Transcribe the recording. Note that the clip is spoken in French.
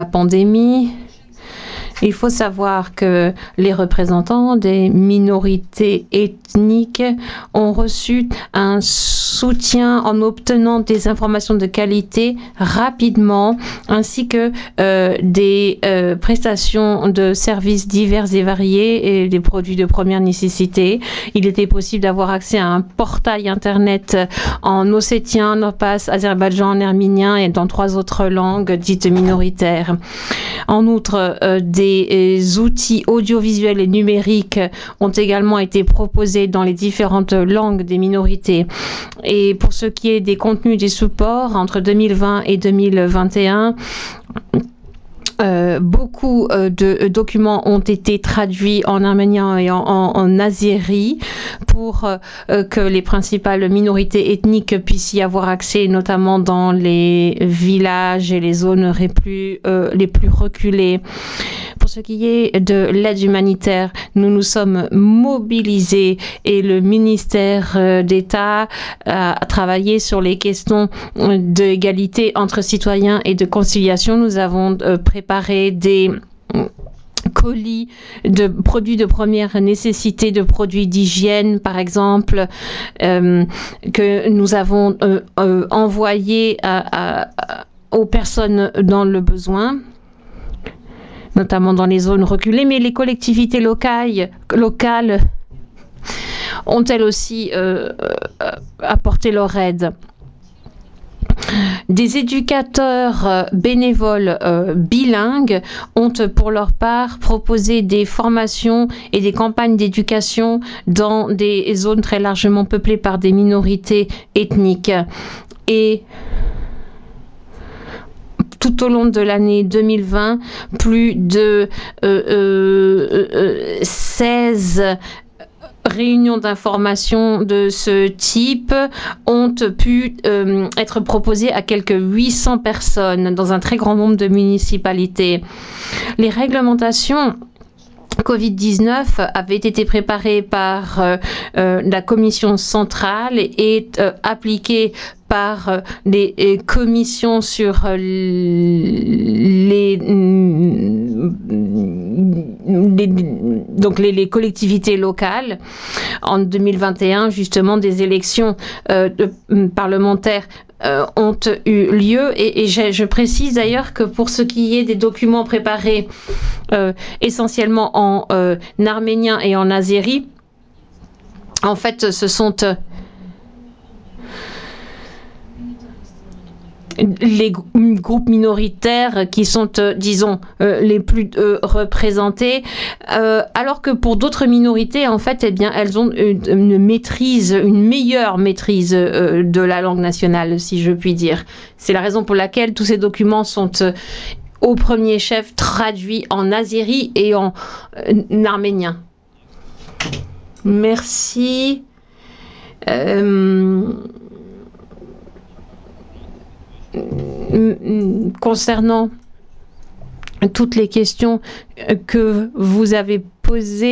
pandémie. Il faut savoir que les représentants des minorités ethniques ont reçu un soutien en obtenant des informations de qualité rapidement, ainsi que des prestations de services divers et variés et des produits de première nécessité. Il était possible d'avoir accès à un portail Internet en ossétien, norpass, azerbaïdjan, en arménien et dans 3 autres langues dites minoritaires. En outre, des outils audiovisuels et numériques ont également été proposés dans les différentes langues des minorités. Et pour ce qui est des contenus des supports, entre 2020 et 2021, beaucoup de documents ont été traduits en arménien et en azéri pour que les principales minorités ethniques puissent y avoir accès, notamment dans les villages et les zones les plus reculées. Pour ce qui est de l'aide humanitaire, nous nous sommes mobilisés et le ministère d'État a travaillé sur les questions d'égalité entre citoyens et de conciliation. Nous avons préparé des colis de produits de première nécessité, de produits d'hygiène, par exemple, que nous avons envoyés aux personnes dans le besoin, notamment dans les zones reculées, mais les collectivités locales ont elles aussi apporté leur aide. Des éducateurs bénévoles bilingues ont pour leur part proposé des formations et des campagnes d'éducation dans des zones très largement peuplées par des minorités ethniques. Et tout au long de l'année 2020, plus de 16 réunions d'information de ce type ont pu être proposées à quelques 800 personnes dans un très grand nombre de municipalités. Les réglementations Covid-19 avait été préparées par la commission centrale et appliquée par les commissions sur les collectivités locales. En 2021, justement, des élections parlementaires ont eu lieu et je précise d'ailleurs que pour ce qui est des documents préparés essentiellement en arménien et en azéri, en fait ce sont les groupes minoritaires qui sont, disons, les plus représentés, alors que pour d'autres minorités, en fait, eh bien, elles ont une meilleure maîtrise de la langue nationale, si je puis dire. C'est la raison pour laquelle tous ces documents sont au premier chef traduits en azéri et en arménien. Merci. Concernant toutes les questions que vous avez posées,